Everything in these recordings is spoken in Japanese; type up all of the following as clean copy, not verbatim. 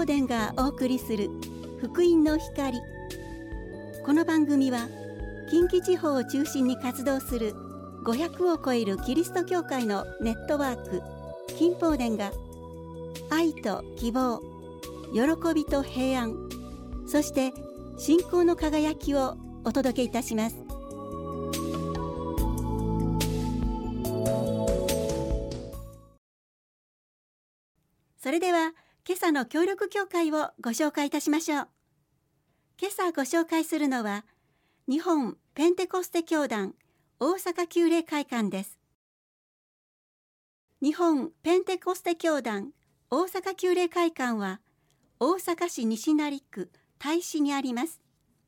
宝殿がお送りする福音の光。この番組は近畿地方を中心に活動する500を超えるキリスト教会のネットワーク金宝殿が愛と希望、喜びと平安、そして信仰の輝きをお届けいたします。それでは今朝の協力教会をご紹介いたしましょう。今朝ご紹介するのは日本ペンテコステ教団大阪旧礼会館です。日本ペンテコステ教団大阪旧礼会館は大阪市西成区太子にあります。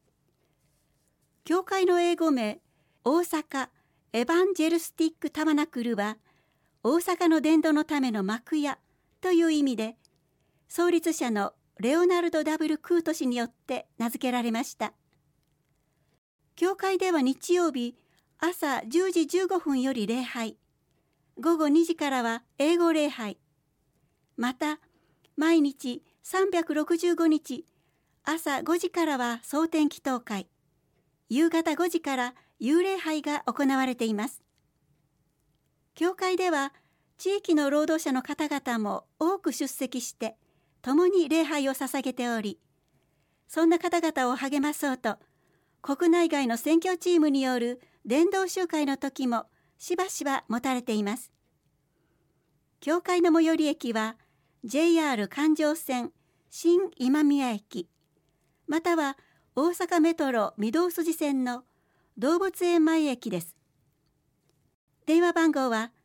教会の英語名大阪エヴァンジェルスティックタバナクルは大阪の伝道のための幕屋という意味で、創立者のレオナルド・ダブル・クート氏によって名付けられました。教会では日曜日朝10時15分より礼拝、午後2時からは英語礼拝、また毎日365日朝5時からは蒼天祈祷会、夕方5時から幽霊拝が行われています。教会では地域の労働者の方々も多く出席して共に礼拝を捧げており、そんな方々を励まそうと国内外の宣教チームによる伝道集会の時もしばしば持たれています。教会の最寄り駅は JR 環状線新今宮駅、または大阪メトロ御堂筋線の動物園前駅です。電話番号は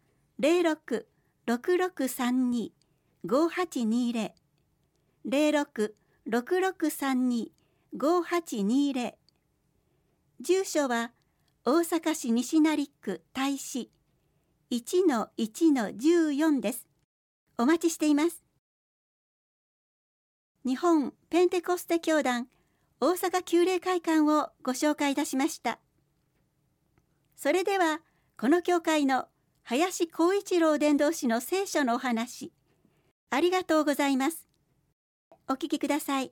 06-6632-5820 06-6632-5820。住所は大阪市西成区太子 1-1-14 です。お待ちしています。日本ペンテコステ教団大阪旧礼会館をご紹介いたしました。それではこの教会の林光一郎伝道師の聖書のお話、ありがとうございます。お聞きください。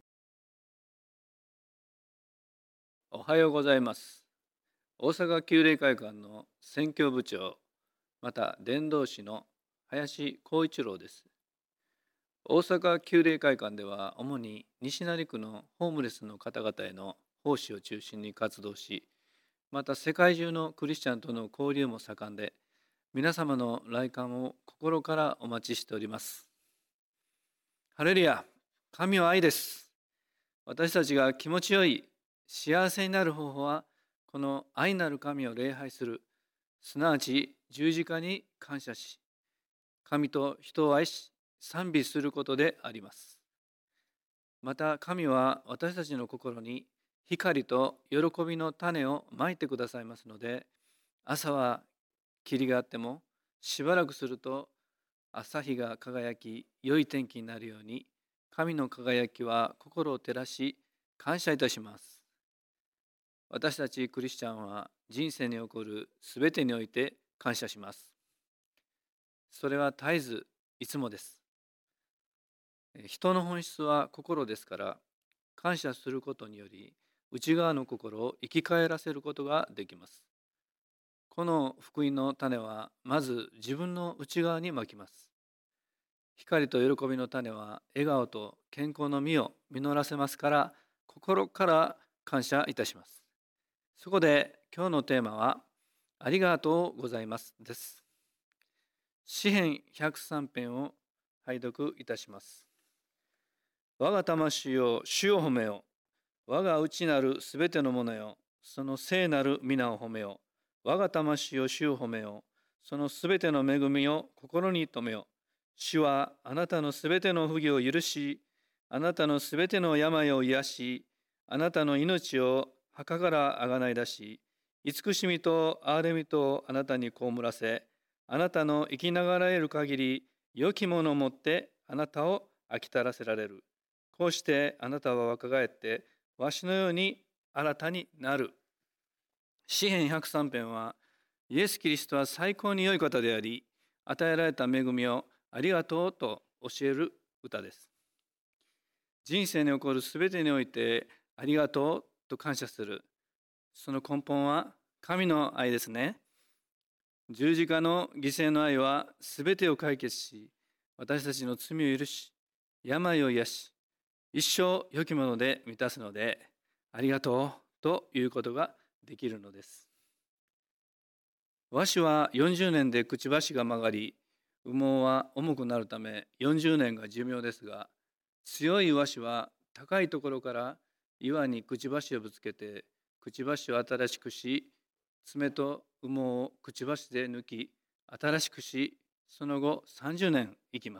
おはようございます。大阪旧礼会館の宣教部長、また伝道師の林光一郎です。大阪旧礼会館では主に西成区のホームレスの方々への奉仕を中心に活動し、また世界中のクリスチャンとの交流も盛んで、皆様の来館を心からお待ちしております。ハレルヤ、神は愛です。私たちが気持ちよい幸せになる方法は、この愛なる神を礼拝する、すなわち十字架に感謝し、神と人を愛し賛美することであります。また神は私たちの心に光と喜びの種をまいてくださいますので、朝は霧があってもしばらくすると朝日が輝き良い天気になるように、神の輝きは心を照らし感謝いたします。私たちクリスチャンは人生に起こるすべてにおいて感謝します。それは絶えずいつもです。人の本質は心ですから、感謝することにより内側の心を生き返らせることができます。この福音の種はまず自分の内側にまきます。光と喜びの種は笑顔と健康の実を実らせますから、心から感謝いたします。そこで今日のテーマはありがとうございますです。詩編103編を拝読いたします。我が魂よ、主を褒めよ。我が内なるすべてのものよ、その聖なる皆を褒めよ。我が魂を主を褒めよ。そのすべての恵みを心に留めよ。主はあなたのすべての不義を許し、あなたのすべての病を癒し、あなたの命を墓からあがない出し、慈しみと憐れみとあなたに被らせ、あなたの生きながらえる限り、良きものをもってあなたを飽き足らせられる。こうしてあなたは若返って、わしのように新たになる。詩編103編は、イエス・キリストは最高に良い方であり、与えられた恵みをありがとうと教える歌です。 人生に起こるすべてにおいてありがとうと感謝する。その根本は神の愛ですね。十字架の犠牲の愛はすべてを解決し、私たちの罪を許し、病を癒し、一生良きもので満たすので、ありがとうということができるのです。和紙は40年でくちばしが曲がり、羽毛は重くなるため40年が寿命ですが、強い和紙は高いところから岩にくちばしをぶつけて、くちばしを新しくし、爪と羽毛をくちばしで抜き、新しくし、その後30年生きます。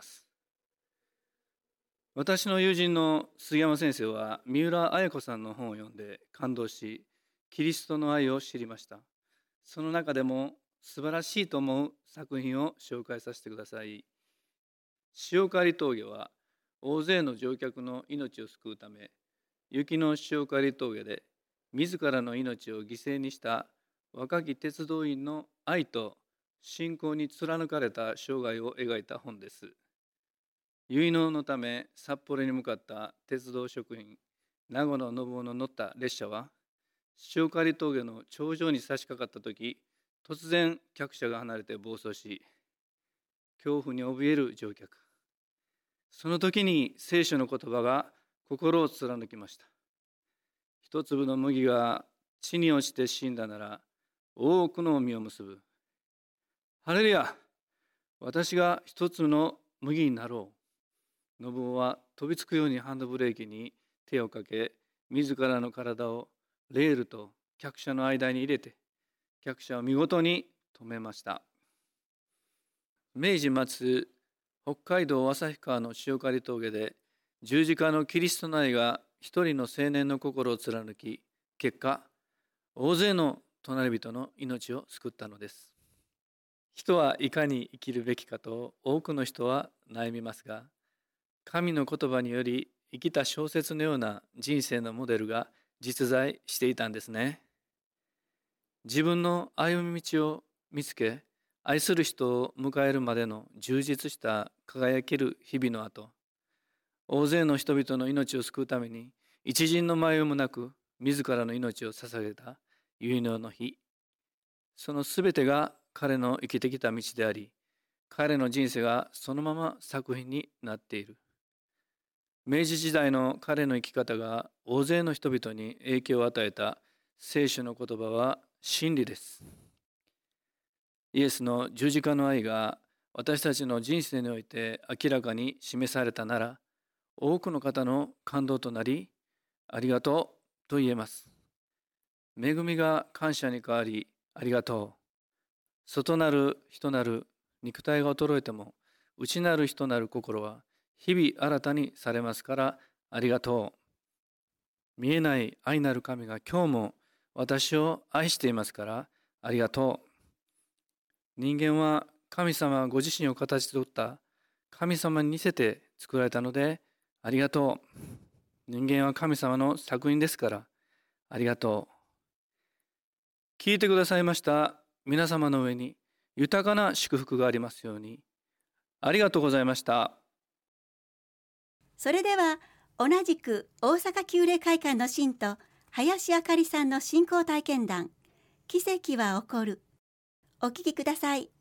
私の友人の杉山先生は三浦綾子さんの本を読んで感動し、キリストの愛を知りました。その中でも素晴らしいと思う作品を紹介させてください。塩刈峠は大勢の乗客の命を救うため、雪の塩刈峠で自らの命を犠牲にした若き鉄道員の愛と信仰に貫かれた生涯を描いた本です。結納のため札幌に向かった鉄道職員名護の信夫の乗った列車は、塩刈峠の頂上に差し掛かった時、突然客車が離れて暴走し、恐怖に怯える乗客。その時に聖書の言葉が心を貫きました。一粒の麦が地に落ちて死んだなら多くの実を結ぶ。ハレルヤ、私が一粒の麦になろう。信夫は飛びつくようにハンドブレーキに手をかけ、自らの体をレールと客車の間に入れて、客車を見事に止めました。明治末、北海道旭川の塩刈峠で十字架のキリストの愛が一人の青年の心を貫き、結果大勢の隣人の命を救ったのです。人はいかに生きるべきかと多くの人は悩みますが、神の言葉により生きた小説のような人生のモデルが実在していたんですね。自分の歩み道を見つけ、愛する人を迎えるまでの充実した輝ける日々の後、大勢の人々の命を救うために一陣の迷いもなく自らの命を捧げた結納の日。そのすべてが彼の生きてきた道であり、彼の人生がそのまま作品になっている。明治時代の彼の生き方が大勢の人々に影響を与えた聖書の言葉は真理です。イエスの十字架の愛が私たちの人生において明らかに示されたなら、多くの方の感動となり、ありがとうと言えます。恵みが感謝に変わり、ありがとう。外なる人なる肉体が衰えても、内なる人なる心は日々新たにされますから、ありがとう。見えない愛なる神が今日も私を愛していますから、ありがとう。人間は神様ご自身を形取った神様に似せて作られたので、ありがとう。人間は神様の作品ですから、ありがとう。聞いてくださいました皆様の上に豊かな祝福がありますように。ありがとうございました。 それでは同じく大阪旧礼会館の信徒林あかりさんの信仰体験談、奇跡は起こる。お聞きください。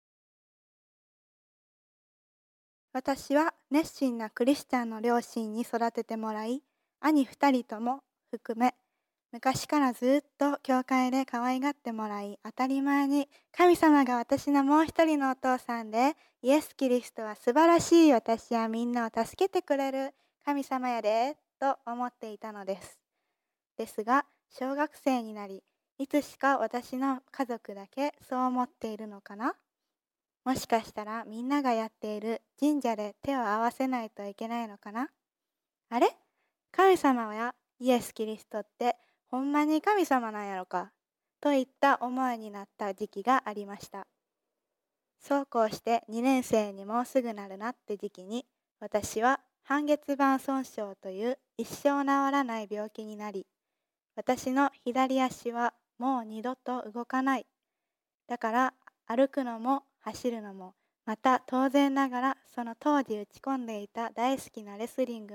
私は熱心なクリスチャンの両親に育ててもらい、兄2人とも含め、昔からずっと教会で可愛がってもらい、当たり前に神様が私のもう一人のお父さんで、イエス・キリストは素晴らしい、私やみんなを助けてくれる神様やで、と思っていたのです。ですが、小学生になり、いつしか私の家族だけそう思っているのかな？もしかしたらみんながやっている神社で手を合わせないといけないのかな？あれ？神様やイエス・キリストってほんまに神様なんやろか？といった思いになった時期がありました。そうこうして2年生にもうすぐなるなって時期に、私は半月板損傷という一生治らない病気になり、私の左足はもう二度と動かない。だから歩くのも走るのも、また当然ながらその当時打ち込んでいた大好きなレスリングも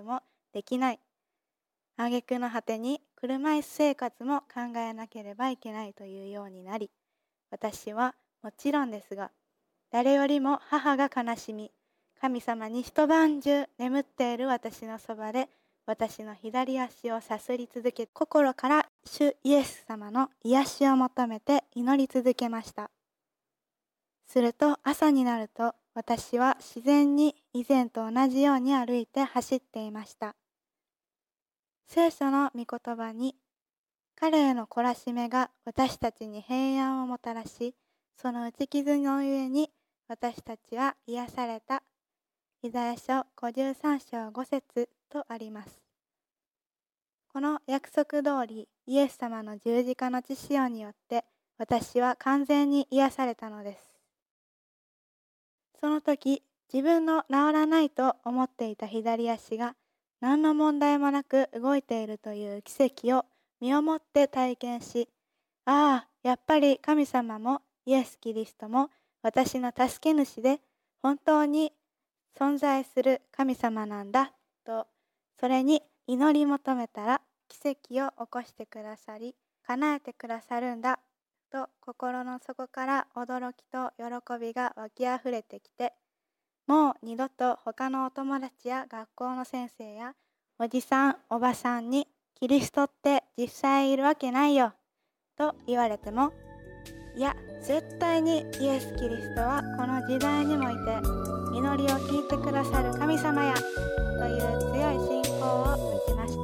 できない。挙句の果てに車椅子生活も考えなければいけないというようになり、私はもちろんですが、誰よりも母が悲しみ、神様に一晩中眠っている私のそばで、私の左足をさすり続け、心から主イエス様の癒しを求めて祈り続けました。すると朝になると、私は自然に以前と同じように歩いて走っていました。聖書の御言葉に、彼への懲らしめが私たちに平安をもたらし、その打ち傷の上に私たちは癒された。イザヤ書53章5節とあります。この約束通り、イエス様の十字架の血潮によって、私は完全に癒されたのです。その時、自分の治らないと思っていた左足が、何の問題もなく動いているという奇跡を身をもって体験し、ああ、やっぱり神様もイエス・キリストも私の助け主で本当に存在する神様なんだと、それに祈り求めたら奇跡を起こしてくださり、叶えてくださるんだと心の底から驚きと喜びが湧きあふれてきて、もう二度と他のお友達や学校の先生やおじさんおばさんにキリストって実際いるわけないよと言われても、いや絶対にイエス・キリストはこの時代にもいて祈りを聞いてくださる神様やという強い信仰を持ちました。